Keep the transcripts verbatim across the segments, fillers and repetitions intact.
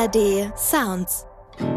R D Sounds.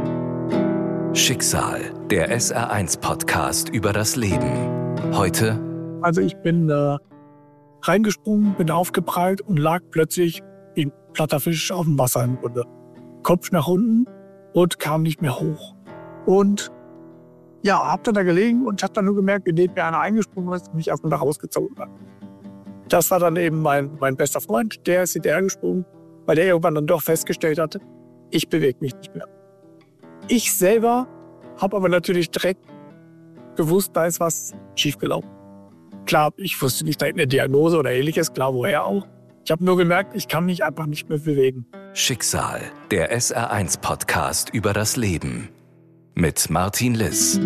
Schicksal, der S R eins Podcast über das Leben. Heute. Also ich bin äh, reingesprungen, bin aufgeprallt und lag plötzlich wie ein platter Fisch auf dem Wasser im Grunde. Kopf nach unten und kam nicht mehr hoch. Und ja, hab dann da gelegen und hab dann nur gemerkt, wie neben mir einer eingesprungen ist und mich erstmal da rausgezogen hat. Das war dann eben mein, mein bester Freund, der ist hinterher gesprungen, weil der irgendwann dann doch festgestellt hatte, ich bewege mich nicht mehr. Ich selber habe aber natürlich direkt gewusst, da ist was schiefgelaufen. Klar, ich wusste nicht, da eine Diagnose oder ähnliches, klar, woher auch. Ich habe nur gemerkt, ich kann mich einfach nicht mehr bewegen. Schicksal, der S R eins Podcast über das Leben. Mit Martin Liss.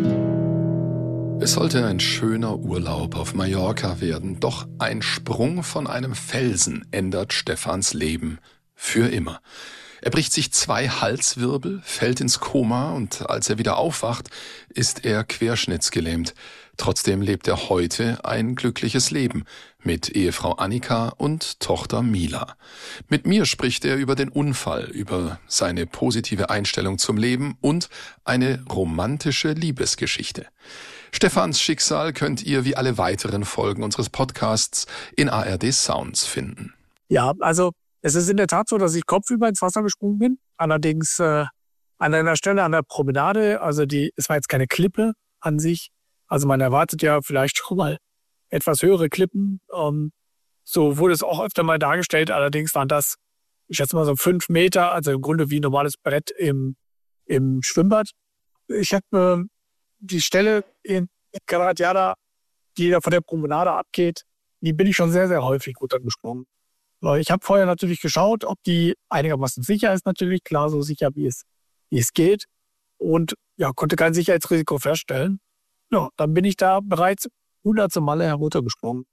Es sollte ein schöner Urlaub auf Mallorca werden, doch ein Sprung von einem Felsen ändert Stefans Leben für immer. Er bricht sich zwei Halswirbel, fällt ins Koma und als er wieder aufwacht, ist er querschnittsgelähmt. Trotzdem lebt er heute ein glückliches Leben mit Ehefrau Annika und Tochter Mila. Mit mir spricht er über den Unfall, über seine positive Einstellung zum Leben und eine romantische Liebesgeschichte. Stefans Schicksal könnt ihr wie alle weiteren Folgen unseres Podcasts in A R D Sounds finden. Ja, also es ist in der Tat so, dass ich kopfüber ins Wasser gesprungen bin. Allerdings äh, an einer Stelle an der Promenade, also die, es war jetzt keine Klippe an sich. Also man erwartet ja vielleicht schon mal etwas höhere Klippen. Ähm, so wurde es auch öfter mal dargestellt. Allerdings waren das, ich schätze mal so fünf Meter, also im Grunde wie ein normales Brett im, im Schwimmbad. Ich habe äh, die Stelle in Calatayud, die da von der Promenade abgeht, die bin ich schon sehr, sehr häufig runtergesprungen. Ich habe vorher natürlich geschaut, ob die einigermaßen sicher ist, natürlich, klar, so sicher, wie es, wie es geht. Und ja, konnte kein Sicherheitsrisiko feststellen. Ja, dann bin ich da bereits hunderte Male heruntergesprungen.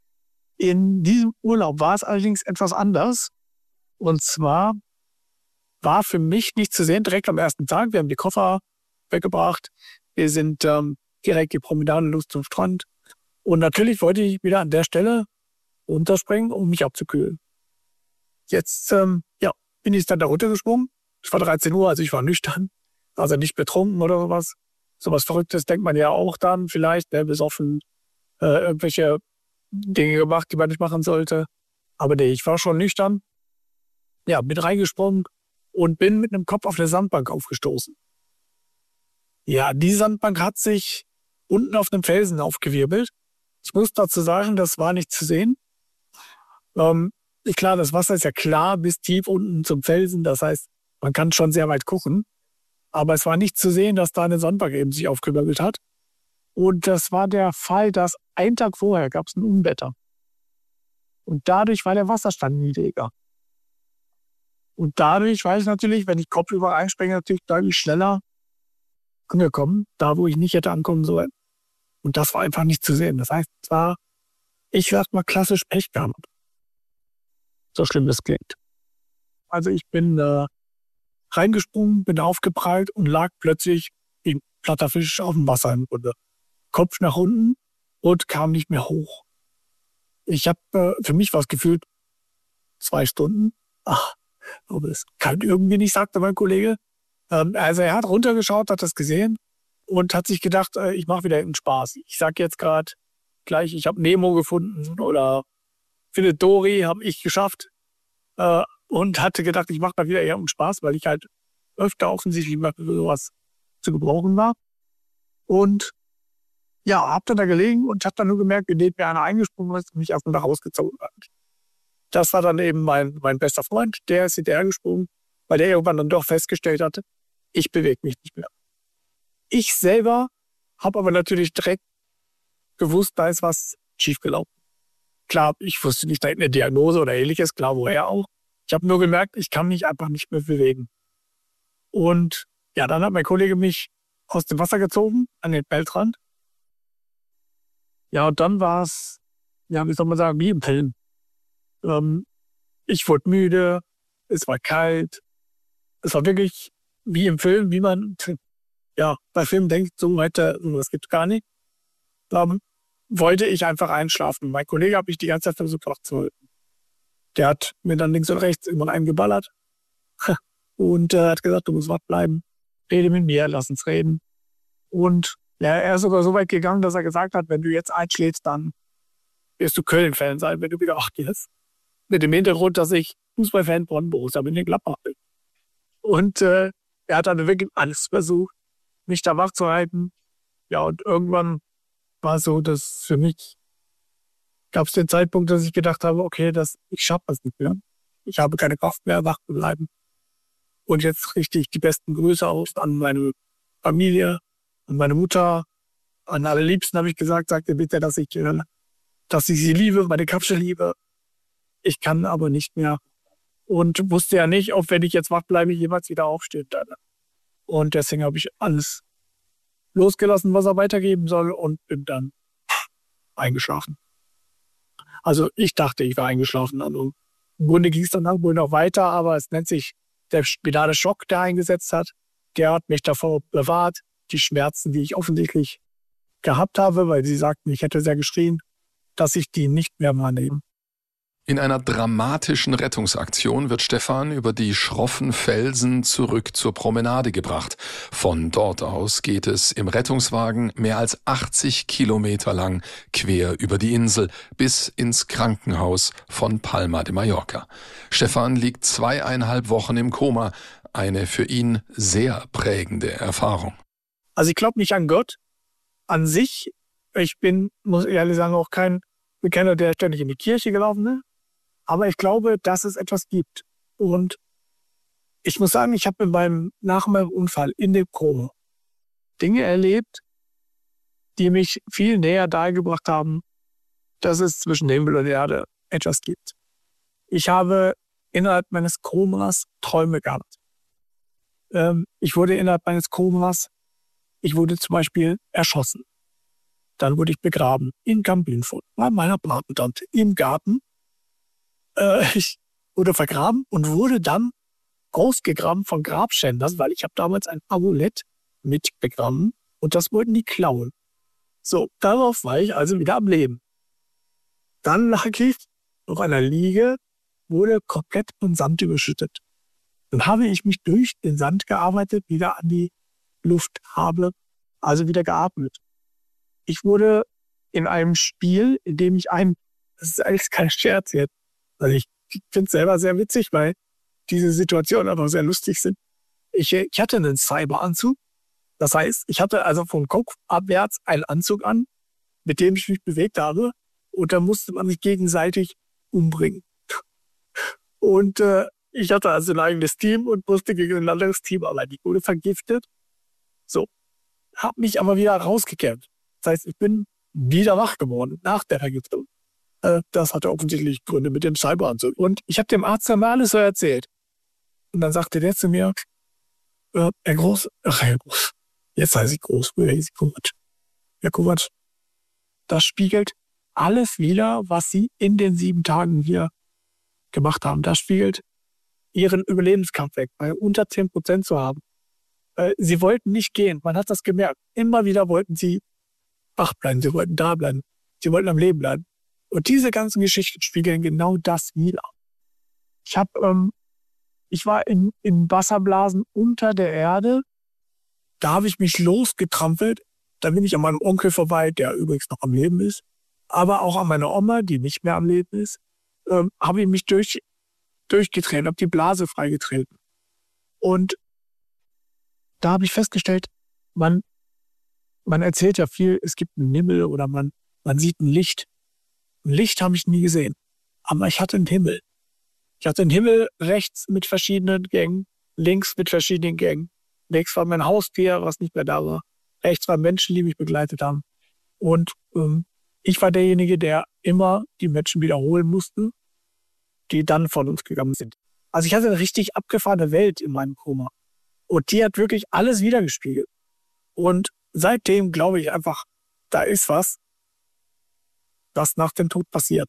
In diesem Urlaub war es allerdings etwas anders. Und zwar war für mich nicht zu sehen, direkt am ersten Tag. Wir haben die Koffer weggebracht. Wir sind ähm, direkt die Promenade los zum Strand. Und natürlich wollte ich wieder an der Stelle runterspringen, um mich abzukühlen. Jetzt ähm, ja, bin ich dann da runtergesprungen. Es war dreizehn Uhr, also ich war nüchtern, also nicht betrunken oder sowas. Sowas Verrücktes denkt man ja auch dann vielleicht, ne, besoffen, äh, irgendwelche Dinge gemacht, die man nicht machen sollte. Aber nee, ich war schon nüchtern. Ja, bin reingesprungen und bin mit einem Kopf auf eine Sandbank aufgestoßen. Ja, die Sandbank hat sich unten auf einem Felsen aufgewirbelt. Ich muss dazu sagen, das war nicht zu sehen. Ähm, klar, das Wasser ist ja klar bis tief unten zum Felsen. Das heißt, man kann schon sehr weit gucken. Aber es war nicht zu sehen, dass da eine Sandbank eben sich aufgewirbelt hat. Und das war der Fall, dass einen Tag vorher gab es ein Unwetter. Und dadurch war der Wasserstand niedriger. Und dadurch war ich natürlich, wenn ich kopfüber einspringe, natürlich deutlich schneller angekommen, da wo ich nicht hätte ankommen sollen. Und das war einfach nicht zu sehen. Das heißt, es war, ich sag mal, klassisch Pech gehabt. So schlimm das klingt. Also ich bin äh, reingesprungen, bin aufgeprallt und lag plötzlich wie ein platter Fisch auf dem Wasser im Grunde. Kopf nach unten und kam nicht mehr hoch. Ich habe, äh, für mich war es gefühlt zwei Stunden. Ach, aber das kann irgendwie nicht, sagte mein Kollege. Ähm, also er hat runtergeschaut, hat das gesehen und hat sich gedacht, äh, ich mache wieder einen Spaß. Ich sag jetzt gerade gleich, ich habe Nemo gefunden oder Findet Dory, habe ich geschafft. Äh, und hatte gedacht, ich mache mal wieder eher einen Spaß, weil ich halt öfter offensichtlich mal für sowas zu gebrauchen war. Und ja, hab dann da gelegen und hab dann nur gemerkt, wie neben mir einer eingesprungen ist und mich erstmal da rausgezogen hat. Das war dann eben mein, mein bester Freund, der ist hinterher gesprungen, weil der irgendwann dann doch festgestellt hatte, ich bewege mich nicht mehr. Ich selber habe aber natürlich direkt gewusst, da ist was schiefgelaufen. Klar, ich wusste nicht, da eine Diagnose oder ähnliches, klar, woher auch. Ich habe nur gemerkt, ich kann mich einfach nicht mehr bewegen. Und ja, dann hat mein Kollege mich aus dem Wasser gezogen, an den Feldrand. Ja, und dann war es, ja, wie soll man sagen, wie im Film. Ähm, ich wurde müde, es war kalt. Es war wirklich wie im Film, wie man ja bei Filmen denkt, so weiter, sowas gibt es gar nicht. Ähm, wollte ich einfach einschlafen. Mein Kollege hat mich die ganze Zeit versucht wach zu halten. Der hat mir dann links und rechts irgendwann einen geballert. Und er äh, hat gesagt, du musst wach bleiben, rede mit mir, lass uns reden. Und ja, er ist sogar so weit gegangen, dass er gesagt hat, wenn du jetzt einschläfst, dann wirst du Köln-Fan sein, wenn du wieder wach gehst. Mit dem Hintergrund, dass ich Fußballfan von Borussia Mönchengladbach bin. Und äh, er hat dann wirklich alles versucht, mich da wach zu halten. Ja, und irgendwann war es so, dass für mich gab es den Zeitpunkt, dass ich gedacht habe, okay, das, ich schaffe das nicht mehr. Ich habe keine Kraft mehr, wach zu bleiben. Und jetzt richte ich die besten Grüße aus an meine Familie, an meine Mutter, an alle Liebsten habe ich gesagt, sagte bitte, dass ich, dass ich sie liebe, meine Kapsel liebe. Ich kann aber nicht mehr. Und wusste ja nicht, ob wenn ich jetzt wach bleibe, ich jemals wieder aufstehen werde. Und deswegen habe ich alles losgelassen, was er weitergeben soll und bin dann eingeschlafen. Also ich dachte, ich war eingeschlafen. Also im Grunde ging es dann wohl noch weiter, aber es nennt sich der spinale Schock, der eingesetzt hat. Der hat mich davor bewahrt, die Schmerzen, die ich offensichtlich gehabt habe, weil sie sagten, ich hätte sehr geschrien, dass ich die nicht mehr wahrnehme. In einer dramatischen Rettungsaktion wird Stefan über die schroffen Felsen zurück zur Promenade gebracht. Von dort aus geht es im Rettungswagen mehr als achtzig Kilometer lang quer über die Insel bis ins Krankenhaus von Palma de Mallorca. Stefan liegt zweieinhalb Wochen im Koma, eine für ihn sehr prägende Erfahrung. Also ich glaube nicht an Gott an sich. Ich bin, muss ich ehrlich sagen, auch kein Bekenner, der ständig in die Kirche gelaufen ist. Aber ich glaube, dass es etwas gibt. Und ich muss sagen, ich habe beim, nach meinem Unfall in dem Koma Dinge erlebt, die mich viel näher dargebracht haben, dass es zwischen Himmel und Erde etwas gibt. Ich habe innerhalb meines Komas Träume gehabt. Ähm, ich wurde innerhalb meines Komas, ich wurde zum Beispiel erschossen. Dann wurde ich begraben in Gambrinfurt bei meiner Patentante im Garten. Ich wurde vergraben und wurde dann ausgegraben von Grabschändern, weil ich habe damals ein Amulett mitbegraben und das wollten die klauen. So, darauf war ich also wieder am Leben. Dann lag ich auf einer Liege, wurde komplett von Sand überschüttet. Dann habe ich mich durch den Sand gearbeitet, wieder an die Luft habe, also wieder geatmet. Ich wurde in einem Spiel, in dem ich ein, das ist eigentlich kein Scherz jetzt, also ich finde es selber sehr witzig, weil diese Situationen aber sehr lustig sind. Ich, ich hatte einen Cyberanzug. Das heißt, ich hatte also vom Kopf abwärts einen Anzug an, mit dem ich mich bewegt habe. Und da musste man mich gegenseitig umbringen. Und äh, ich hatte also ein eigenes Team und musste gegen ein anderes Team arbeiten. Ich wurde vergiftet. So. Hab mich aber wieder rausgekämpft. Das heißt, ich bin wieder wach geworden nach der Vergiftung. Das hatte offensichtlich Gründe mit dem Cyberanzug. Und ich habe dem Arzt dann mal alles so erzählt. Und dann sagte der zu mir, äh, Herr Groß, ach Herr Groß, jetzt heiße ich Groß, Herr Kovac, das spiegelt alles wider, was Sie in den sieben Tagen hier gemacht haben. Das spiegelt Ihren Überlebenskampf weg, bei unter zehn Prozent zu haben. Äh, Sie wollten nicht gehen, man hat das gemerkt. Immer wieder wollten Sie wach bleiben, Sie wollten da bleiben, Sie wollten am Leben bleiben. Und diese ganzen Geschichten spiegeln genau das wider. Ich habe, ähm, ich war in, in Wasserblasen unter der Erde. Da habe ich mich losgetrampelt. Da bin ich an meinem Onkel vorbei, der übrigens noch am Leben ist. Aber auch an meiner Oma, die nicht mehr am Leben ist. Ähm, habe ich mich durch, durchgetreten, habe die Blase freigetreten. Und da habe ich festgestellt, man, man erzählt ja viel, es gibt einen Himmel oder man, man sieht ein Licht. Ein Licht habe ich nie gesehen, aber ich hatte einen Himmel. Ich hatte einen Himmel rechts mit verschiedenen Gängen, links mit verschiedenen Gängen. Links war mein Haustier, was nicht mehr da war. Rechts waren Menschen, die mich begleitet haben. Und ähm, ich war derjenige, der immer die Menschen wiederholen musste, die dann von uns gegangen sind. Also ich hatte eine richtig abgefahrene Welt in meinem Koma. Und die hat wirklich alles wiedergespiegelt. Und seitdem glaube ich einfach, da ist was, das nach dem Tod passiert.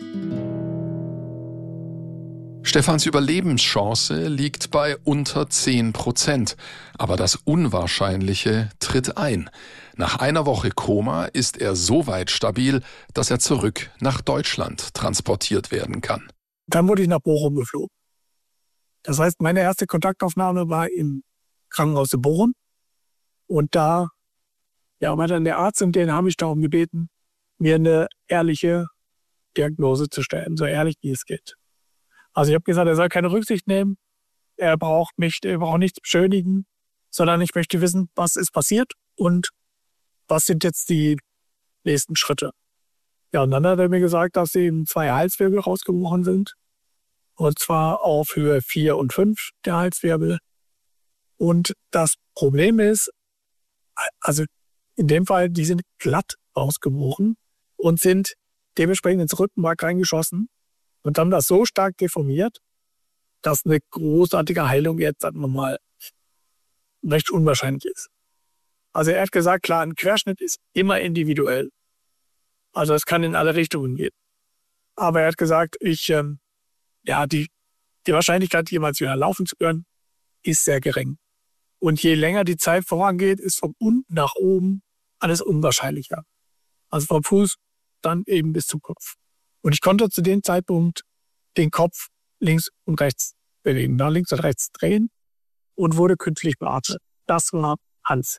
Stefans Überlebenschance liegt bei unter zehn Prozent. Aber das Unwahrscheinliche tritt ein. Nach einer Woche Koma ist er so weit stabil, dass er zurück nach Deutschland transportiert werden kann. Dann wurde ich nach Bochum geflogen. Das heißt, meine erste Kontaktaufnahme war im Krankenhaus in Bochum. Und da ja, war dann der Arzt und den habe ich darum gebeten, mir eine ehrliche Diagnose zu stellen, so ehrlich wie es geht. Also ich habe gesagt, er soll keine Rücksicht nehmen, er braucht mich, er braucht nichts beschönigen, sondern ich möchte wissen, was ist passiert und was sind jetzt die nächsten Schritte. Ja, und dann hat er mir gesagt, dass ihm zwei Halswirbel rausgebrochen sind. Und zwar auf Höhe vier und fünf der Halswirbel. Und das Problem ist, also in dem Fall, die sind glatt rausgebrochen und sind dementsprechend ins Rückenmark reingeschossen und haben das so stark deformiert, dass eine großartige Heilung jetzt, sagen wir mal, recht unwahrscheinlich ist. Also er hat gesagt, klar, ein Querschnitt ist immer individuell. Also es kann in alle Richtungen gehen. Aber er hat gesagt, ich, ähm, ja, die, die Wahrscheinlichkeit, jemals wieder laufen zu können, ist sehr gering. Und je länger die Zeit vorangeht, ist von unten nach oben alles unwahrscheinlicher. Also vom Fuß dann eben bis zum Kopf. Und ich konnte zu dem Zeitpunkt den Kopf links und rechts bewegen, nach links und rechts drehen und wurde künstlich beatmet. Das war Hans.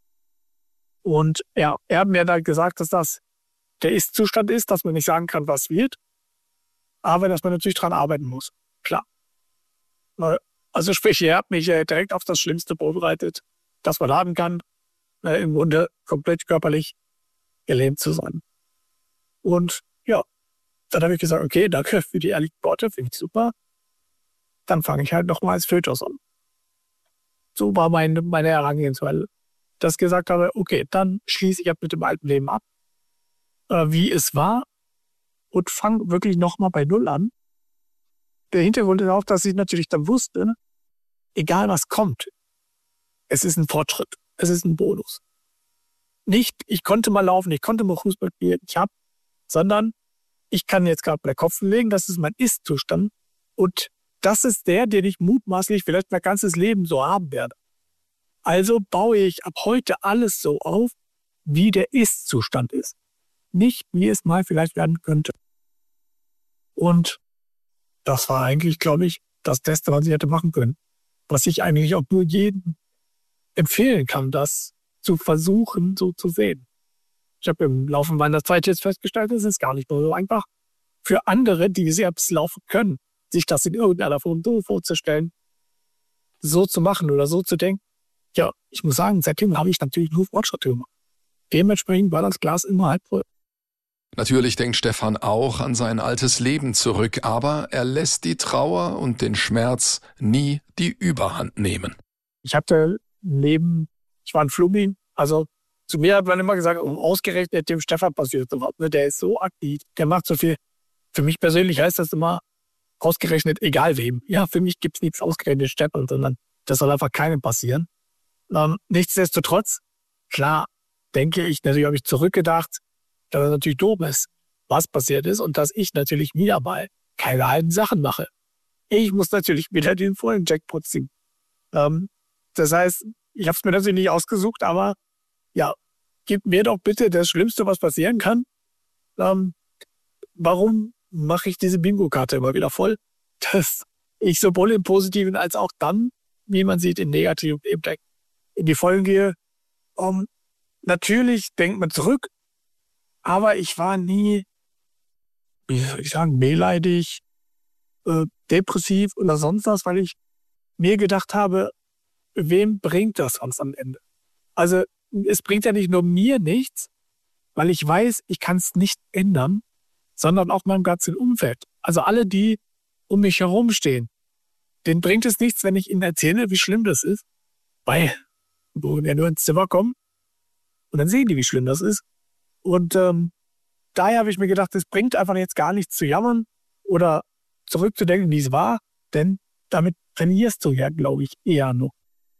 Und ja, er hat mir dann gesagt, dass das der Ist-Zustand ist, dass man nicht sagen kann, was wird, aber dass man natürlich dran arbeiten muss. Klar. Also sprich, er hat mich direkt auf das Schlimmste vorbereitet, das man haben kann, im Grunde komplett körperlich gelähmt zu sein. Und ja, dann habe ich gesagt, okay, danke für die ehrlichen Worte, finde ich super. Dann fange ich halt nochmal als Fötus an. So war meine, meine Herangehensweise. Dass ich gesagt habe, okay, dann schließe ich ab mit dem alten Leben ab, äh, wie es war, und fange wirklich nochmal bei Null an. Der Hintergrund ist auch, dass ich natürlich dann wusste, egal was kommt, es ist ein Fortschritt, es ist ein Bonus. Nicht, ich konnte mal laufen, ich konnte mal Fußball spielen, ich habe, sondern ich kann jetzt gerade meinen Kopf legen, das ist mein Ist-Zustand und das ist der, den ich mutmaßlich vielleicht mein ganzes Leben so haben werde. Also baue ich ab heute alles so auf, wie der Ist-Zustand ist. Nicht, wie es mal vielleicht werden könnte. Und das war eigentlich, glaube ich, das Beste, was ich hätte machen können. Was ich eigentlich auch nur jedem empfehlen kann, das zu versuchen, so zu sehen. Ich habe im Laufe meiner Zeit jetzt festgestellt, es ist gar nicht nur so einfach für andere, die selbst laufen können, sich das in irgendeiner Form so vorzustellen, so zu machen oder so zu denken. Ja, ich muss sagen, seitdem habe ich natürlich nur Fortschritte gemacht. Dementsprechend war das Glas immer halb voll. Natürlich denkt Stefan auch an sein altes Leben zurück, aber er lässt die Trauer und den Schmerz nie die Überhand nehmen. Ich hatte ein Leben, ich war ein Flummi, also zu mir hat man immer gesagt, um ausgerechnet dem Stefan passiert sowas, ne? Der ist so aktiv, der macht so viel. Für mich persönlich heißt das immer, ausgerechnet egal wem. Ja, für mich gibt es nichts ausgerechnet Stefan, sondern das soll einfach keinem passieren. Ähm, nichtsdestotrotz, klar, denke ich, natürlich habe ich zurückgedacht, dass es natürlich doof ist, was passiert ist und dass ich natürlich wieder mal keine halben Sachen mache. Ich muss natürlich wieder den vollen Jackpot ziehen. Ähm, das heißt, ich habe es mir natürlich nicht ausgesucht, aber ja, gib mir doch bitte das Schlimmste, was passieren kann. Ähm, warum mache ich diese Bingo-Karte immer wieder voll? Dass ich sowohl im Positiven als auch dann, wie man sieht, im Negativen eben in die Vollen gehe. Um, natürlich denkt man zurück, aber ich war nie, wie soll ich sagen, wehleidig, äh, depressiv oder sonst was, weil ich mir gedacht habe, wem bringt das sonst am Ende? Also es bringt ja nicht nur mir nichts, weil ich weiß, ich kann es nicht ändern, sondern auch meinem ganzen Umfeld. Also alle, die um mich herum stehen, denen bringt es nichts, wenn ich ihnen erzähle, wie schlimm das ist, weil wo wir nur ins Zimmer kommen und dann sehen die, wie schlimm das ist. Und ähm, daher habe ich mir gedacht, es bringt einfach jetzt gar nichts zu jammern oder zurückzudenken, wie es war, denn damit trainierst du ja, glaube ich, eher noch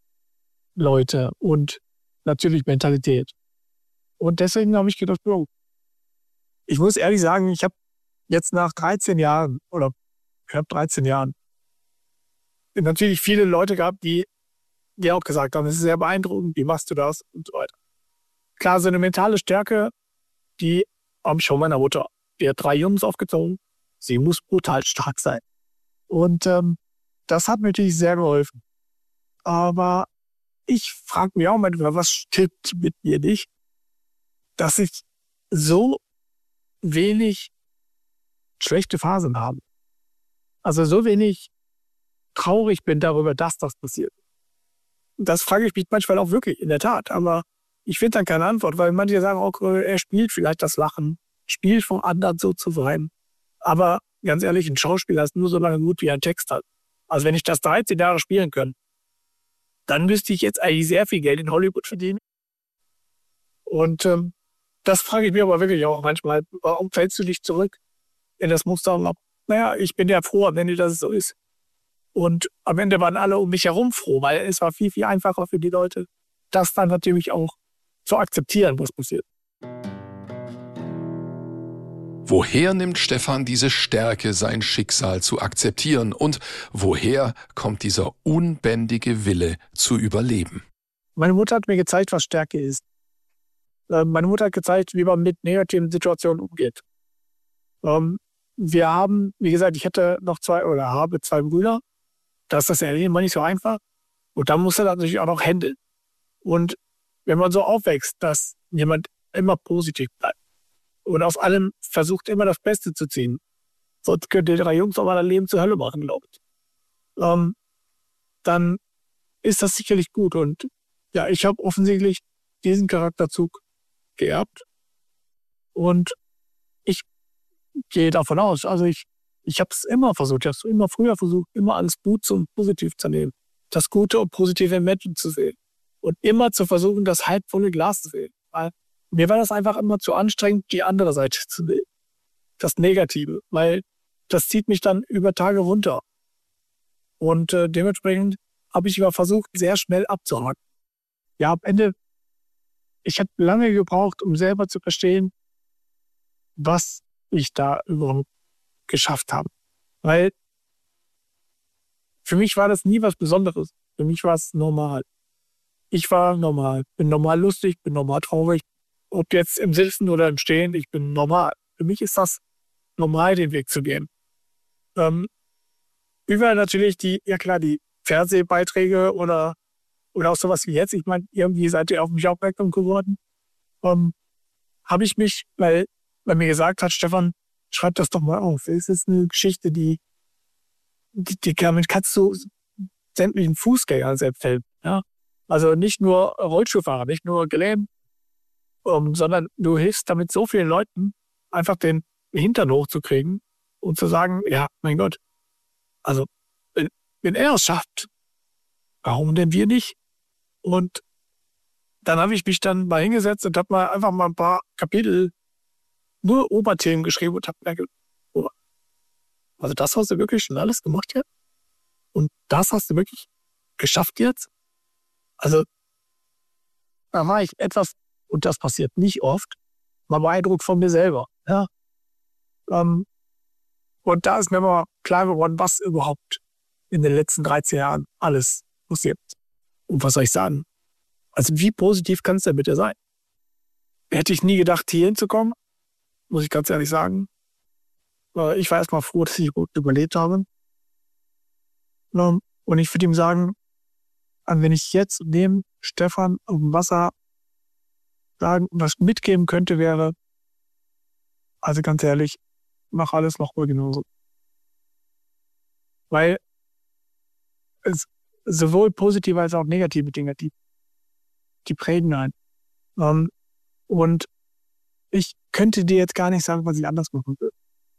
Leute und natürlich Mentalität. Und deswegen habe ich gedacht, Bro, ich muss ehrlich sagen, ich habe jetzt nach dreizehn Jahren oder knapp dreizehn Jahren natürlich viele Leute gehabt, die die auch gesagt haben, es ist sehr beeindruckend, wie machst du das und so weiter. Klar, so eine mentale Stärke, die habe ich schon meiner Mutter. Die hat drei Jungs aufgezogen, sie muss brutal stark sein. Und ähm, das hat mir natürlich sehr geholfen. Aber ich frage mich auch manchmal, was stimmt mit mir nicht, dass ich so wenig schlechte Phasen habe. Also so wenig traurig bin darüber, dass das passiert. Das frage ich mich manchmal auch wirklich, in der Tat. Aber ich finde dann keine Antwort, weil manche sagen auch, er spielt vielleicht das Lachen, spielt vor anderen so zu sein. Aber ganz ehrlich, ein Schauspieler ist nur so lange gut, wie er einen Text hat. Also wenn ich das dreizehn Jahre spielen könnte, dann müsste ich jetzt eigentlich sehr viel Geld in Hollywood verdienen. Und ähm, das frage ich mir aber wirklich auch manchmal, warum fällst du nicht zurück in das Muster? Und naja, ich bin ja froh am Ende, dass es so ist. Und am Ende waren alle um mich herum froh, weil es war viel, viel einfacher für die Leute, das dann natürlich auch zu akzeptieren, was passiert. Woher nimmt Stefan diese Stärke, sein Schicksal zu akzeptieren? Und woher kommt dieser unbändige Wille zu überleben? Meine Mutter hat mir gezeigt, was Stärke ist. Meine Mutter hat gezeigt, wie man mit negativen Situationen umgeht. Wir haben, wie gesagt, ich hätte noch zwei oder habe zwei Brüder. Das ist ja immer nicht so einfach. Und da muss er natürlich auch noch handeln. Und wenn man so aufwächst, dass jemand immer positiv bleibt und aus allem versucht, immer das Beste zu ziehen, sonst könnt ihr drei Jungs auch mal ein Leben zur Hölle machen, glaube ich. Ähm, dann ist das sicherlich gut. Und ja, ich habe offensichtlich diesen Charakterzug geerbt. Und ich gehe davon aus, also ich, ich habe es immer versucht, ich habe es immer früher versucht, immer alles gut und positiv zu nehmen, das Gute und Positive im Menschen zu sehen und immer zu versuchen, das halbvolle Glas zu sehen. Weil mir war das einfach immer zu anstrengend, die andere Seite zu sehen, das Negative, weil das zieht mich dann über Tage runter. Und äh, dementsprechend habe ich immer versucht, sehr schnell abzuhaken. Ja, am Ende, ich habe lange gebraucht, um selber zu verstehen, was ich da überhaupt geschafft habe. Weil für mich war das nie was Besonderes. Für mich war es normal. Ich war normal. Bin normal lustig, bin normal traurig. Ob jetzt im Sitzen oder im Stehen, ich bin normal. Für mich ist das normal, den Weg zu gehen. Ähm, über natürlich die, ja klar, die Fernsehbeiträge oder, oder auch sowas wie jetzt. Ich meine, irgendwie seid ihr auf mich aufmerksam geworden. Ähm, habe ich mich, weil, weil mir gesagt hat, Stefan, schreib das doch mal auf. Es ist eine Geschichte, die, die, die damit kannst du sämtlichen Fußgängern selbst helfen. Ja? Also nicht nur Rollstuhlfahrer, nicht nur gelähmt, um, sondern du hilfst damit so vielen Leuten, einfach den Hintern hochzukriegen und zu sagen, ja, mein Gott, also wenn, wenn er es schafft, warum denn wir nicht? Und dann habe ich mich dann mal hingesetzt und habe mal einfach mal ein paar Kapitel nur Oberthemen geschrieben und habe mir gedacht, oh, also das hast du wirklich schon alles gemacht jetzt? Und das hast du wirklich geschafft jetzt? Also da war ich etwas, und das passiert nicht oft, mal beeindruckt von mir selber. Ja. Ähm, und da ist mir mal klar geworden, was überhaupt in den letzten dreizehn Jahren alles passiert. Und was soll ich sagen? Also wie positiv kann es denn bitte sein? Hätte ich nie gedacht, hier hinzukommen, muss ich ganz ehrlich sagen. Ich war erstmal froh, dass ich gut überlebt habe. Und ich würde ihm sagen, wenn ich jetzt neben Stefan auf dem Wasser sagen, was mitgeben könnte, wäre, also ganz ehrlich, mach alles noch mal genauso. Weil es sowohl positive als auch negative Dinge, die, die prägen einen. Um, und ich könnte dir jetzt gar nicht sagen, was ich anders machen würde.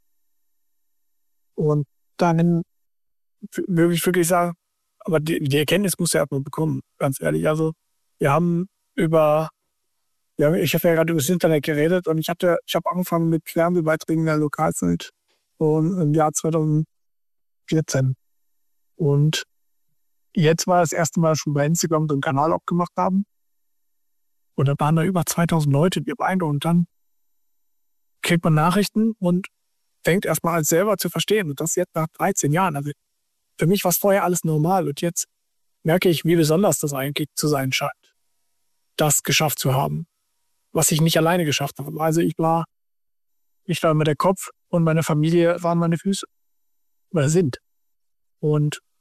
Und dann würde ich wirklich sagen, aber die, die Erkenntnis muss ja erstmal bekommen, ganz ehrlich. Also wir haben über, ja, ich habe ja gerade über das Internet geredet und ich hatte, ich habe angefangen mit Fernsehbeiträgen in der Lokalzeit und im Jahr zweitausendvierzehn. Und jetzt war das erste Mal schon bei Instagram so einen Kanal aufgemacht haben. Und da waren da über zweitausend Leute, die beeindrucken. Und dann kriegt man Nachrichten und fängt erstmal an selber zu verstehen. Und das jetzt nach dreizehn Jahren. Also für mich war es vorher alles normal. Und jetzt merke ich, wie besonders das eigentlich zu sein scheint, das geschafft zu haben, was ich nicht alleine geschafft habe. Also ich war, ich war immer der Kopf und meine Familie waren meine Füße. Oder sind. Und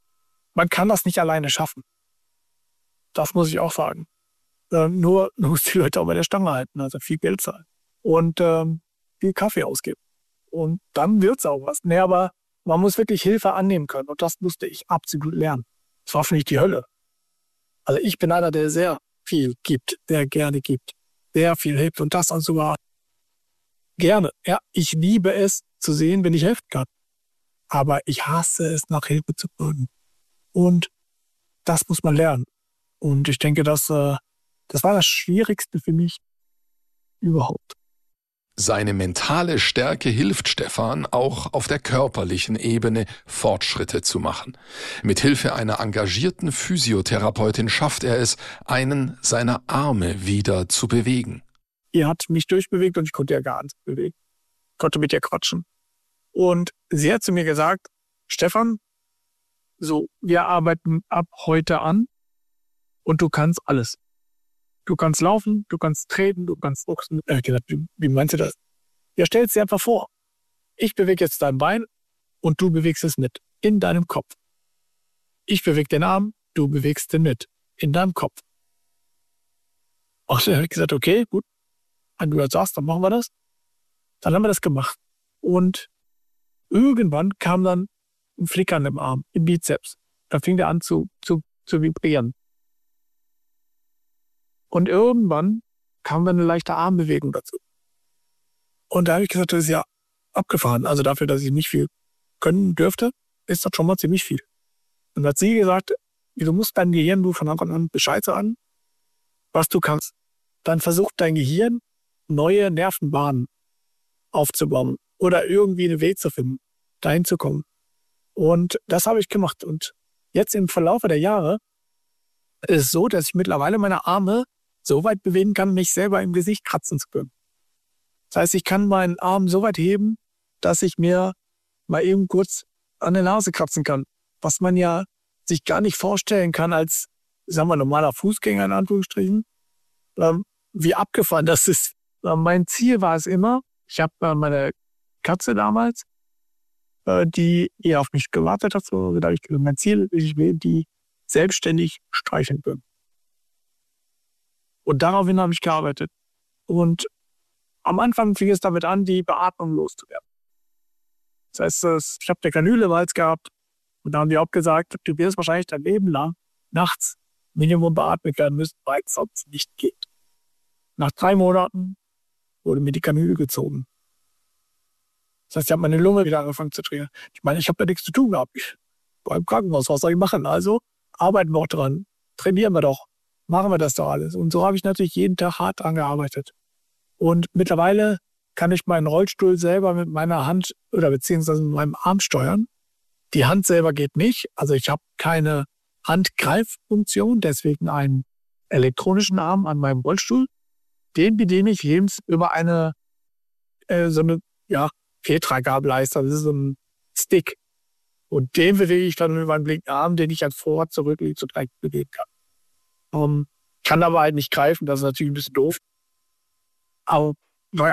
man kann das nicht alleine schaffen. Das muss ich auch sagen. Äh, nur du musst die Leute auch bei der Stange halten, also viel Geld zahlen und ähm, viel Kaffee ausgeben. Und dann wird's auch was. Nee, aber man muss wirklich Hilfe annehmen können. Und das musste ich absolut lernen. Das war für mich die Hölle. Also ich bin einer, der sehr viel gibt, der gerne gibt, sehr viel hilft. Und das dann sogar gerne. Ja, ich liebe es zu sehen, wenn ich helfen kann. Aber ich hasse es, nach Hilfe zu fragen. Und das muss man lernen. Und ich denke, das, äh, das war das Schwierigste für mich überhaupt. Seine mentale Stärke hilft Stefan auch auf der körperlichen Ebene Fortschritte zu machen. Mithilfe einer engagierten Physiotherapeutin schafft er es, einen seiner Arme wieder zu bewegen. Die hat mich durchbewegt und ich konnte ja gar nicht bewegen. Ich konnte mit ihr quatschen. Und sie hat zu mir gesagt, Stefan, so, wir arbeiten ab heute an und du kannst alles. Du kannst laufen, du kannst treten, du kannst boxen. Ich habe gesagt, wie, wie meinst du das? Ja, stell es dir einfach vor. Ich bewege jetzt dein Bein und du bewegst es mit in deinem Kopf. Ich bewege den Arm, du bewegst den mit in deinem Kopf. Und dann habe ich gesagt, okay, gut. Wenn du das sagst, dann machen wir das. Dann haben wir das gemacht. Und irgendwann kam dann ein Flickern im Arm, im Bizeps. Da fing der an zu, zu, zu vibrieren. Und irgendwann kam dann eine leichte Armbewegung dazu. Und da habe ich gesagt, das ist ja abgefahren. Also dafür, dass ich nicht viel können dürfte, ist das schon mal ziemlich viel. Und dann hat sie gesagt, du musst dein Gehirn nur von Anfang an Bescheid sagen, was du kannst. Dann versucht dein Gehirn, neue Nervenbahnen aufzubauen oder irgendwie einen Weg zu finden, dahin zu kommen. Und das habe ich gemacht. Und jetzt im Verlauf der Jahre ist es so, dass ich mittlerweile meine Arme so weit bewegen kann, mich selber im Gesicht kratzen zu können. Das heißt, ich kann meinen Arm so weit heben, dass ich mir mal eben kurz an der Nase kratzen kann. Was man ja sich gar nicht vorstellen kann als, sagen wir, normaler Fußgänger in Anführungsstrichen. Ähm, wie abgefahren das ist. Ähm, mein Ziel war es immer, ich habe äh, meine Katze damals, äh, die eher auf mich gewartet hat, so, da habe ich gesagt, mein Ziel ist, ich will die selbstständig streicheln können. Und daraufhin habe ich gearbeitet. Und am Anfang fing es damit an, die Beatmung loszuwerden. Das heißt, ich habe eine Kanüle im Hals gehabt und da haben die auch gesagt, du wirst wahrscheinlich dein Leben lang nachts Minimum beatmet werden müssen, weil es sonst nicht geht. Nach drei Monaten wurde mir die Kanüle gezogen. Das heißt, ich habe meine Lunge wieder angefangen zu drehen. Ich meine, ich habe da nichts zu tun gehabt. Ich war im Krankenhaus, was soll ich machen? Also arbeiten wir auch dran, trainieren wir doch, machen wir das doch alles. Und so habe ich natürlich jeden Tag hart dran gearbeitet. Und mittlerweile kann ich meinen Rollstuhl selber mit meiner Hand oder beziehungsweise mit meinem Arm steuern. Die Hand selber geht nicht. Also ich habe keine Handgreiffunktion, deswegen einen elektronischen Arm an meinem Rollstuhl. Den bediene ich eben über eine äh, so eine ja, Petra-Gabelleister. Das ist so ein Stick. Und den bewege ich dann über einen blinkenden Arm, den ich als Vorrat zurück zu bewegen kann. Um, kann aber halt nicht greifen, das ist natürlich ein bisschen doof. Aber naja.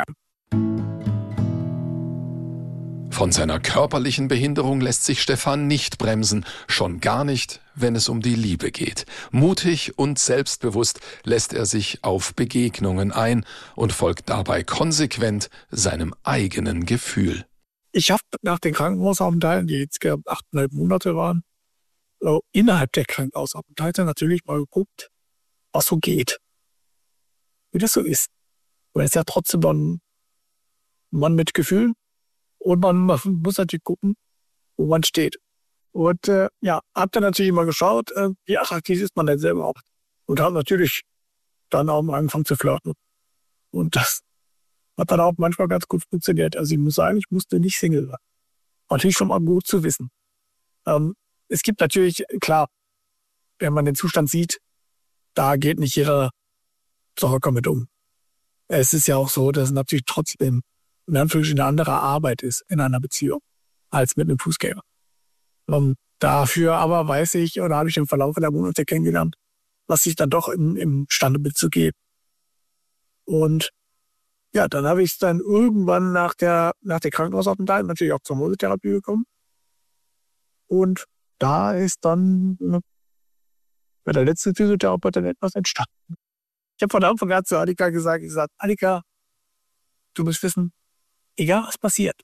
Von seiner körperlichen Behinderung lässt sich Stefan nicht bremsen, schon gar nicht, wenn es um die Liebe geht. Mutig und selbstbewusst lässt er sich auf Begegnungen ein und folgt dabei konsequent seinem eigenen Gefühl. Ich habe nach den Krankenhausaufenthalten, die jetzt achteinhalb Monate waren, so innerhalb der Krankenhausaufenthalte natürlich mal geguckt, was so geht. Wie das so ist. Weil es ist ja trotzdem ein Mann mit Gefühl. Und man muss natürlich gucken, wo man steht. Und äh, ja, hab dann natürlich immer geschaut, äh, wie attraktiv ist man denn selber auch. Und hab natürlich dann auch mal angefangen zu flirten. Und das hat dann auch manchmal ganz gut funktioniert. Also ich muss sagen, ich musste nicht Single sein. Natürlich schon mal gut zu wissen. Ähm, es gibt natürlich, klar, wenn man den Zustand sieht, da geht nicht jeder locker mit um. Es ist ja auch so, dass es natürlich trotzdem in Anführungsstrichen eine andere Arbeit ist in einer Beziehung als mit einem Fußgänger. Und dafür aber weiß ich, oder habe ich im Verlauf der Monate kennengelernt, was ich dann doch im, imstande bin zu geben. Und ja, dann habe ich es dann irgendwann nach der, nach der Krankenhausaufenthalt natürlich auch zur Mosetherapie gekommen. Und da ist dann äh, bei der letzten Physiotherapeutin etwas entstanden. Ich habe von Anfang an zu Annika gesagt, ich sage, Annika, du musst wissen, egal was passiert,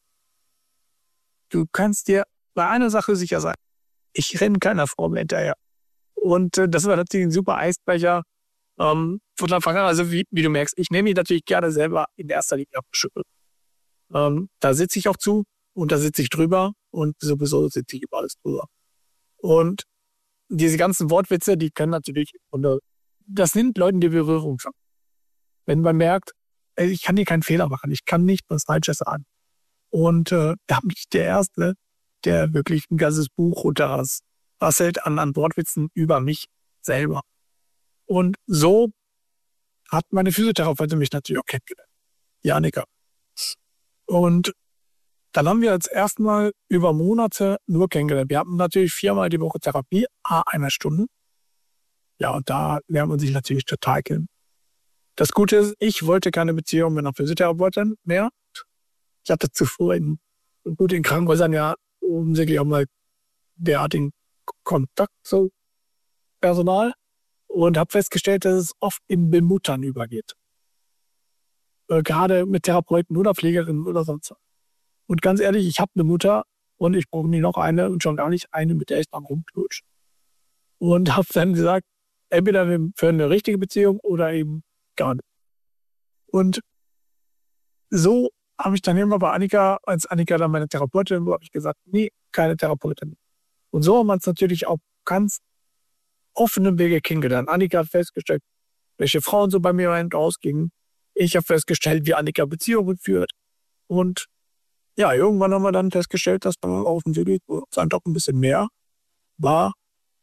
du kannst dir bei einer Sache sicher sein. Ich renne keiner Frau mehr hinterher. Und äh, das war natürlich ein super Eisbrecher ähm, von Anfang an. Also wie, wie du merkst, ich nehme mich natürlich gerne selber in erster Linie abgeschüttelt. Ähm, da sitze ich auch zu und da sitze ich drüber und sowieso sitze ich über alles drüber. Und diese ganzen Wortwitze, die können natürlich, und äh, das nimmt Leuten die Berührung schon. Wenn man merkt, ey, ich kann hier keinen Fehler machen, ich kann nicht was Falsches sagen. Und äh, da bin ich der Erste, der wirklich ein ganzes Buch runterrasselt an, an Wortwitzen über mich selber. Und so hat meine Physiotherapeutin mich natürlich auch kennengelernt. Die Annika. Und dann haben wir uns erstmal über Monate nur kennengelernt. Wir hatten natürlich viermal die Woche Therapie, a einer Stunde. Ja, und da lernt man sich natürlich total kennen. Das Gute ist, ich wollte keine Beziehung mit einer Physiotherapeutin mehr. Ich hatte zuvor in, gut in Krankenhäusern ja offensichtlich auch mal derartigen Kontakt zu Personal und habe festgestellt, dass es oft in Bemuttern übergeht. Äh, gerade mit Therapeuten oder Pflegerinnen oder sonst was. Und ganz ehrlich, ich habe eine Mutter und ich brauche nie noch eine und schon gar nicht eine, mit der ich dann rumklutsche. Und habe dann gesagt, entweder für eine richtige Beziehung oder eben gar nicht. Und so habe ich dann immer bei Annika, als Annika dann meine Therapeutin war, habe ich gesagt, nee, keine Therapeutin. Und so haben wir uns natürlich auf ganz offenen Wege kennengelernt. Annika hat festgestellt, welche Frauen so bei mir rein und rausgingen. Ich habe festgestellt, wie Annika Beziehungen führt. Und ja, irgendwann haben wir dann festgestellt, dass da offensichtlich dann doch ein bisschen mehr war,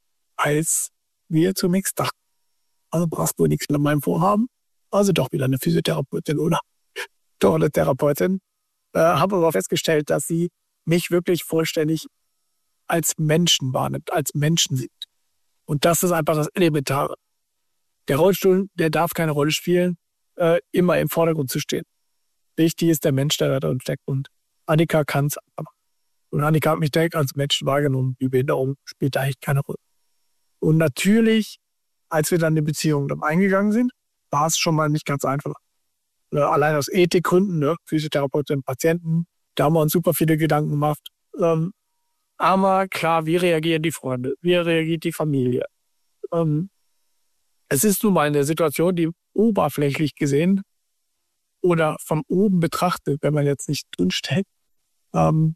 als wir zunächst dachten. Also brauchst du nichts mit meinem Vorhaben. Also doch wieder eine Physiotherapeutin oder doch eine Therapeutin. Äh, habe aber festgestellt, dass sie mich wirklich vollständig als Menschen wahrnimmt, als Menschen sieht. Und das ist einfach das Elementare. Der Rollstuhl, der darf keine Rolle spielen, äh, immer im Vordergrund zu stehen. Wichtig ist der Mensch, der da drin steckt. Und Annika kann es aber. Und Annika hat mich direkt als Menschen wahrgenommen. Die Behinderung spielt eigentlich keine Rolle. Und natürlich, als wir dann die Beziehung dann eingegangen sind, war es schon mal nicht ganz einfach. Allein aus Ethikgründen, ne? Physiotherapeutin, Patienten, da haben wir uns super viele Gedanken gemacht. Ähm, aber klar, wie reagieren die Freunde? Wie reagiert die Familie? Ähm, es ist nun mal eine Situation, die oberflächlich gesehen oder von oben betrachtet, wenn man jetzt nicht drinsteckt, ähm,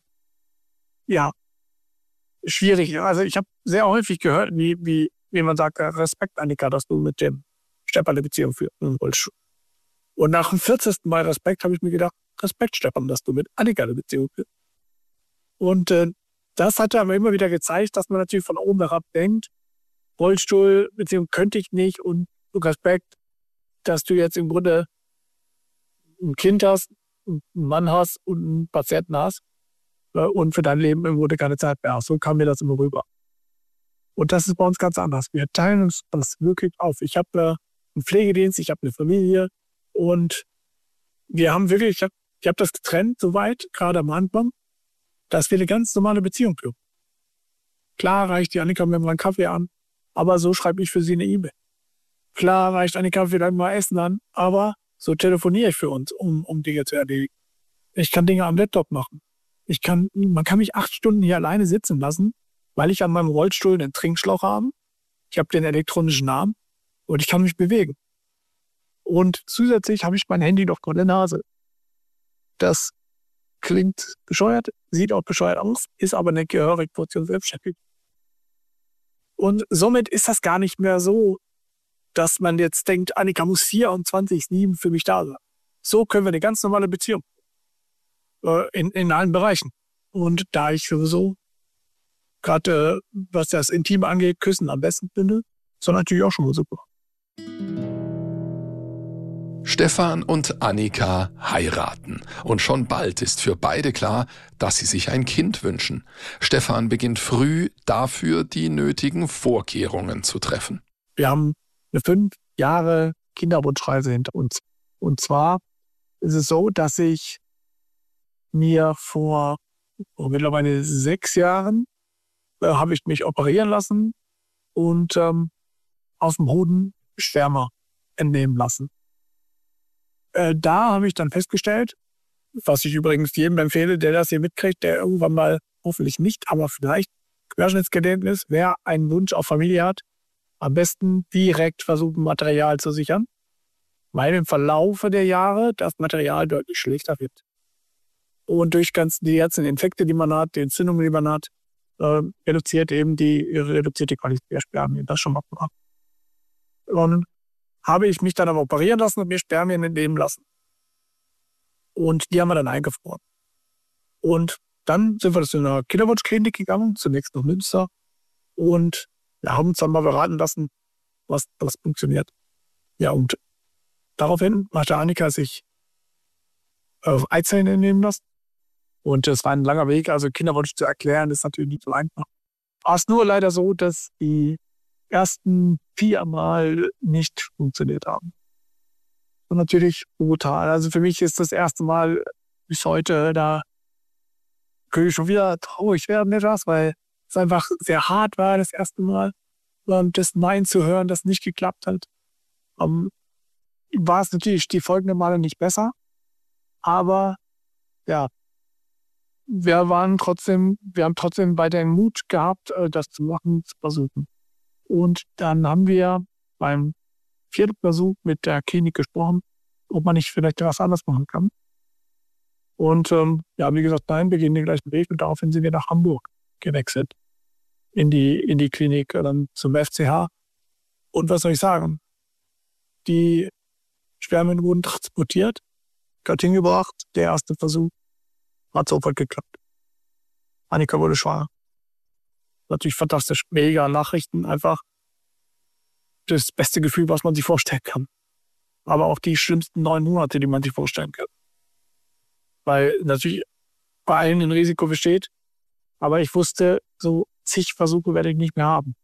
ja, schwierig. Also ich habe sehr häufig gehört, wie, wie, wie man sagt, Respekt, Annika, dass du mit dem Stefan eine Beziehung führst im Rollstuhl. Und nach dem vierzigsten Mal Respekt habe ich mir gedacht, Respekt, Stefan, dass du mit Annika eine Beziehung führst. Und äh, das hat aber immer wieder gezeigt, dass man natürlich von oben herab denkt, Rollstuhl, Beziehung könnte ich nicht und Respekt, dass du jetzt im Grunde ein Kind hast, einen Mann hast und einen Patienten hast äh, und für dein Leben im Grunde keine Zeit mehr hast. So kam mir das immer rüber. Und das ist bei uns ganz anders. Wir teilen uns das wirklich auf. Ich habe äh, einen Pflegedienst, ich habe eine Familie und wir haben wirklich, ich habe ich hab das getrennt soweit, gerade am Anfang, dass wir eine ganz normale Beziehung führen. Klar reicht die Annika mir mal einen Kaffee an, aber so schreibe ich für sie eine E-Mail. Klar reicht Annika vielleicht mal Essen an, aber so telefoniere ich für uns, um, um Dinge zu erledigen. Ich kann Dinge am Laptop machen. Ich kann, man kann mich acht Stunden hier alleine sitzen lassen, weil ich an meinem Rollstuhl einen Trinkschlauch habe. Ich habe den elektronischen Arm und ich kann mich bewegen. Und zusätzlich habe ich mein Handy noch vor der Nase. Das klingt bescheuert, sieht auch bescheuert aus, ist aber eine gehörige Portion Selbstständigkeit. Und somit ist das gar nicht mehr so, dass man jetzt denkt, Annika muss vierundzwanzig sieben für mich da sein. So können wir eine ganz normale Beziehung äh, in, in allen Bereichen. Und da ich sowieso gerade, äh, was das Intime angeht, Küssen am besten finde, ist das natürlich auch schon mal super. Stefan und Annika heiraten. Und schon bald ist für beide klar, dass sie sich ein Kind wünschen. Stefan beginnt früh dafür, die nötigen Vorkehrungen zu treffen. Wir haben eine fünf Jahre Kinderwunschreise hinter uns. Und zwar ist es so, dass ich mir vor oh, mittlerweile sechs Jahren äh, habe ich mich operieren lassen und ähm, aus dem Hoden Sperma entnehmen lassen. Äh, da habe ich dann festgestellt, was ich übrigens jedem empfehle, der das hier mitkriegt, der irgendwann mal, hoffentlich nicht, aber vielleicht Querschnittsgelähmnis, wer einen Wunsch auf Familie hat, am besten direkt versuchen, Material zu sichern, weil im Verlaufe der Jahre das Material deutlich schlechter wird. Und durch ganz, die ganzen Infekte, die man hat, die Entzündungen, die man hat, äh, reduziert eben die, reduziert die Qualität der Spermien. Das schon mal gemacht. Und habe ich mich dann aber operieren lassen und mir Spermien entnehmen lassen. Und die haben wir dann eingefroren. Und dann sind wir das in einer Kinderwunschklinik gegangen, zunächst nach Münster. Und wir haben uns dann mal beraten lassen, was, was funktioniert. Ja, und daraufhin hatte Annika sich äh, Eizellen entnehmen lassen. Und es war ein langer Weg, also Kinderwunsch zu erklären, ist natürlich nicht so einfach. War es nur leider so, dass die ersten viermal nicht funktioniert haben. Und natürlich brutal. Also für mich ist das erste Mal bis heute, da könnte ich schon wieder traurig werden etwas, weil es einfach sehr hart war das erste Mal. Und das Nein zu hören, das nicht geklappt hat. Um, war es natürlich die folgenden Male nicht besser. Aber ja, wir waren trotzdem, wir haben trotzdem weiterhin Mut gehabt, das zu machen, zu versuchen. Und dann haben wir beim vierten Versuch mit der Klinik gesprochen, ob man nicht vielleicht was anderes machen kann. Und ähm, ja, wie gesagt, nein, wir gehen den gleichen Weg und daraufhin sind wir nach Hamburg gewechselt. In die, in die Klinik, dann zum F C H. Und was soll ich sagen? Die Spermien wurden transportiert, dorthin gebracht. Der erste Versuch hat sofort geklappt. Annika wurde schwanger. Natürlich fantastisch, mega Nachrichten, einfach das beste Gefühl, was man sich vorstellen kann. Aber auch die schlimmsten neun Monate, die man sich vorstellen kann. Weil natürlich bei allen ein Risiko besteht, aber ich wusste, so zig Versuche werde ich nicht mehr haben.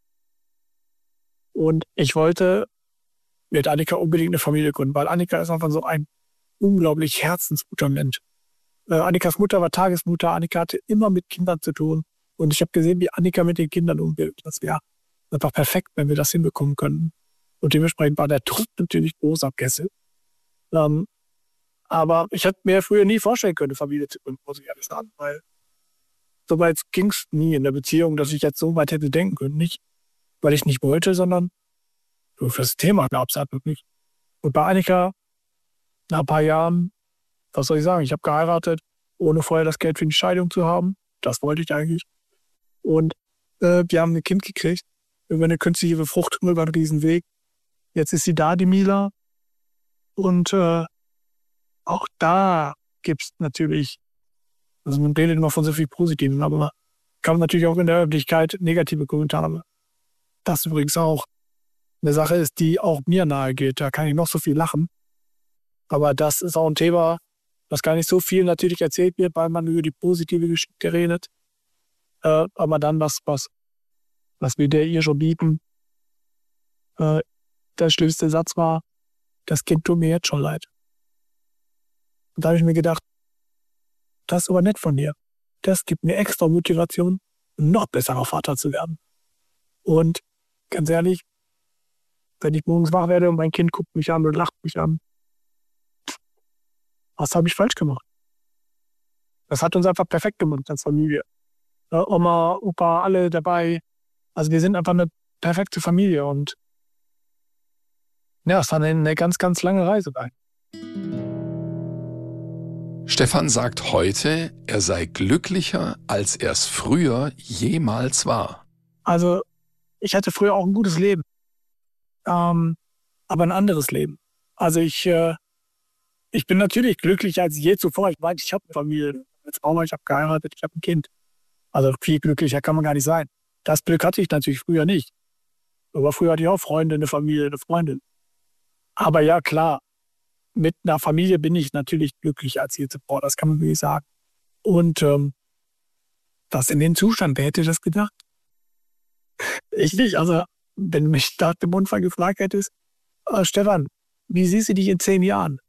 Und ich wollte mit Annika unbedingt eine Familie gründen, weil Annika ist einfach so ein unglaublich herzensguter Mensch. Äh, Annikas Mutter war Tagesmutter, Annika hatte immer mit Kindern zu tun. Und ich habe gesehen, wie Annika mit den Kindern umgeht. Das wäre einfach perfekt, wenn wir das hinbekommen könnten. Und dementsprechend war der Druck natürlich groß am Kessel. Ähm, aber ich hätte mir früher nie vorstellen können, eine Familie zu gründen, muss ich ehrlich sagen. Weil so weit ging es nie in der Beziehung, dass ich jetzt so weit hätte denken können. Nicht, weil ich nicht wollte, sondern für das Thema gab es halt wirklich. Und bei Annika, nach ein paar Jahren, was soll ich sagen, ich habe geheiratet, ohne vorher das Geld für die Scheidung zu haben. Das wollte ich eigentlich. Und äh, wir haben ein Kind gekriegt, über eine künstliche Befruchtung, über einen riesen Weg. Jetzt ist sie da, die Mila. Und äh, auch da gibt es natürlich, also man redet immer von so viel Positiven, aber man kann natürlich auch in der Öffentlichkeit negative Kommentare. Das übrigens auch eine Sache ist, die auch mir nahe geht. Da kann ich noch so viel lachen. Aber das ist auch ein Thema, was gar nicht so viel natürlich erzählt wird, weil man über die positive Geschichte redet. Äh, aber dann was, was, was wir der ihr schon bieten. Äh, der schlimmste Satz war, das Kind tut mir jetzt schon leid. Und da habe ich mir gedacht, das ist aber nett von dir. Das gibt mir extra Motivation, noch besserer Vater zu werden. Und ganz ehrlich, wenn ich morgens wach werde und mein Kind guckt mich an und lacht mich an, was habe ich falsch gemacht? Das hat uns einfach perfekt gemacht als Familie. Ja, Oma, Opa, alle dabei. Also wir sind einfach eine perfekte Familie und ja, es war eine ganz, ganz lange Reise dahin. Stefan sagt heute, er sei glücklicher, als er es früher jemals war. Also ich hatte früher auch ein gutes Leben, ähm, aber ein anderes Leben. Also ich, äh, ich bin natürlich glücklicher als je zuvor. Ich meine, ich habe eine Familie, jetzt auch mal, ich habe geheiratet, ich habe ein Kind. Also viel glücklicher kann man gar nicht sein. Das Glück hatte ich natürlich früher nicht. Aber früher hatte ich auch Freunde, eine Familie, eine Freundin. Aber ja, klar, mit einer Familie bin ich natürlich glücklicher als je zuvor. Das kann man wirklich sagen. Und ähm, das in den Zustand, wer hätte das gedacht? Ich nicht. Also, wenn du mich nach dem Unfall gefragt hättest, äh, Stefan, wie siehst du dich in zehn Jahren?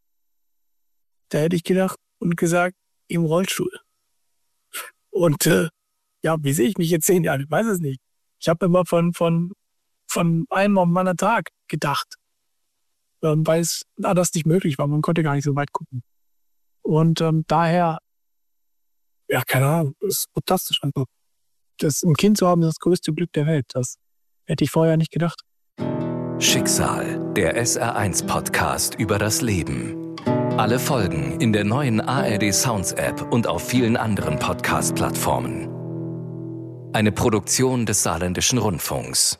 Da hätte ich gedacht und gesagt, im Rollstuhl. Und äh, ja, wie sehe ich mich jetzt zehn Jahre? Ich weiß es nicht. Ich habe immer von, von, von einem auf den anderen Tag gedacht, ähm, weil es anders nicht möglich war. Man konnte gar nicht so weit gucken. Und ähm, daher, ja, keine Ahnung, das ist fantastisch einfach. Das, ein Kind zu haben, ist das größte Glück der Welt. Das hätte ich vorher nicht gedacht. Schicksal, der S R eins Podcast über das Leben. Alle Folgen in der neuen A R D Sounds App und auf vielen anderen Podcast-Plattformen. Eine Produktion des Saarländischen Rundfunks.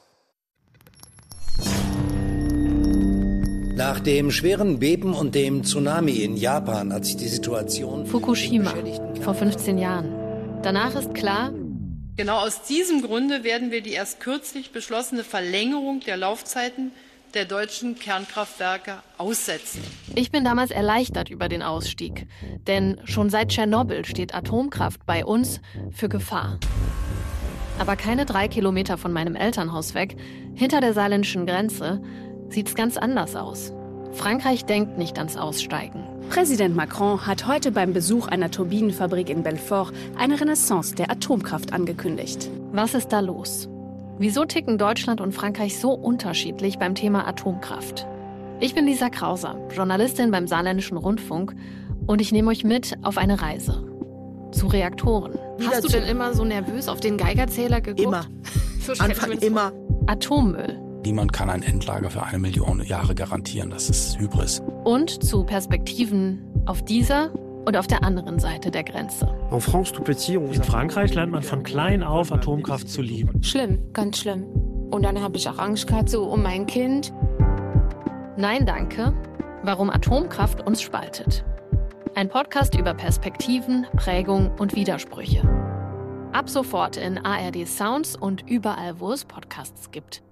Nach dem schweren Beben und dem Tsunami in Japan hat sich die Situation... Fukushima, vor fünfzehn Jahren. Danach ist klar... Genau aus diesem Grunde werden wir die erst kürzlich beschlossene Verlängerung der Laufzeiten der deutschen Kernkraftwerke aussetzen. Ich bin damals erleichtert über den Ausstieg. Denn schon seit Tschernobyl steht Atomkraft bei uns für Gefahr. Aber keine drei Kilometer von meinem Elternhaus weg, hinter der saarländischen Grenze, sieht es ganz anders aus. Frankreich denkt nicht ans Aussteigen. Präsident Macron hat heute beim Besuch einer Turbinenfabrik in Belfort eine Renaissance der Atomkraft angekündigt. Was ist da los? Wieso ticken Deutschland und Frankreich so unterschiedlich beim Thema Atomkraft? Ich bin Lisa Krauser, Journalistin beim Saarländischen Rundfunk und ich nehme euch mit auf eine Reise zu Reaktoren. Hast du denn immer so nervös auf den Geigerzähler geguckt? Immer. So Anfang immer. Atommüll. Niemand kann ein Endlager für eine Million Jahre garantieren. Das ist Hybris. Und zu Perspektiven auf dieser und auf der anderen Seite der Grenze. In Frankreich lernt man von klein auf, Atomkraft zu lieben. Schlimm, ganz schlimm. Und dann habe ich auch Angst gehabt, so um mein Kind. Nein, danke. Warum Atomkraft uns spaltet. Ein Podcast über Perspektiven, Prägung und Widersprüche. Ab sofort in A R D Sounds und überall, wo es Podcasts gibt.